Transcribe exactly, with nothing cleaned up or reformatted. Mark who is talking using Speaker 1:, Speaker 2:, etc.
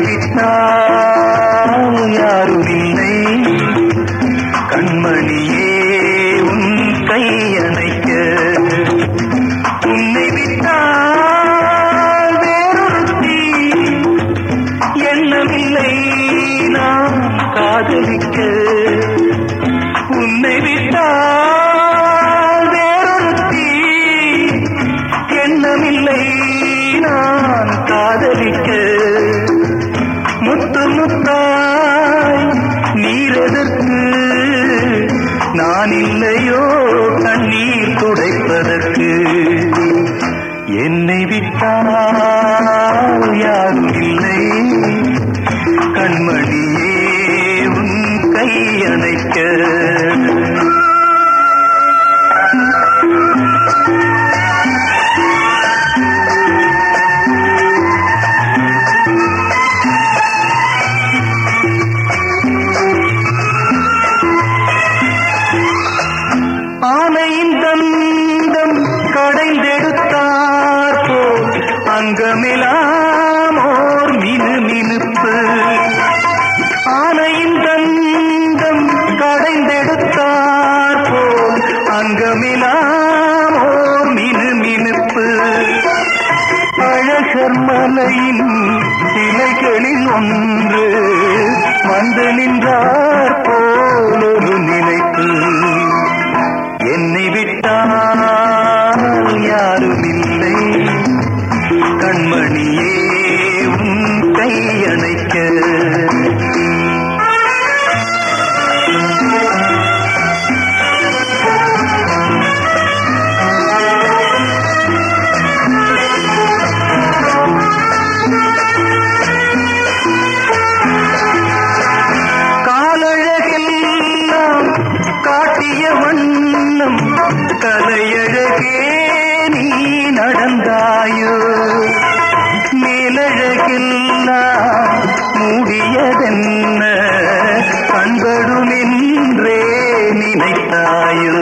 Speaker 1: விட்டால் யாரும் இல்லை கண்மணியே உன் கையணைக்க உன்னை விட்டால் வேறொருத்தி எண்ணமில்லை நான் காதலிக்க உன்னை விட்டால் வேறொருத்தி எண்ணமில்லை நான் காதலிக்க முத்து முத்தாய் நீரெதற்கு நான் இல்லையோ கண்ணீர் துடைப்பதற்கு என்னை விட்டால் யாரும் இல்லை கண்மணியே உன் கையணைக்க ஆனையின் தந்தம் கடைந்தெடுத்தார் போல் அங்கமெல்லாம் ஓர் மினு மினுப்பு ஆனையின் தந்தம் கடைந்தெடுத்தார் போல் அங்கமெல்லாம் ஓர் மினு மினுப்பு அழகர் மலையின் சிலைகளில் ஒன்று வந்து நின்றார் போல் ஒரு நினைப்பு என்னை விட்டால் யாரும் இல்லை கண்மணியே உன் கையணைக்க காலழகெல்லாம் காட்டிய வண்ணம் கலையழகே நீ நடந்தாயோ மேலழகெல்லாம் மூடியதென்ன கண்படுமென்றே நினைத்தாயோ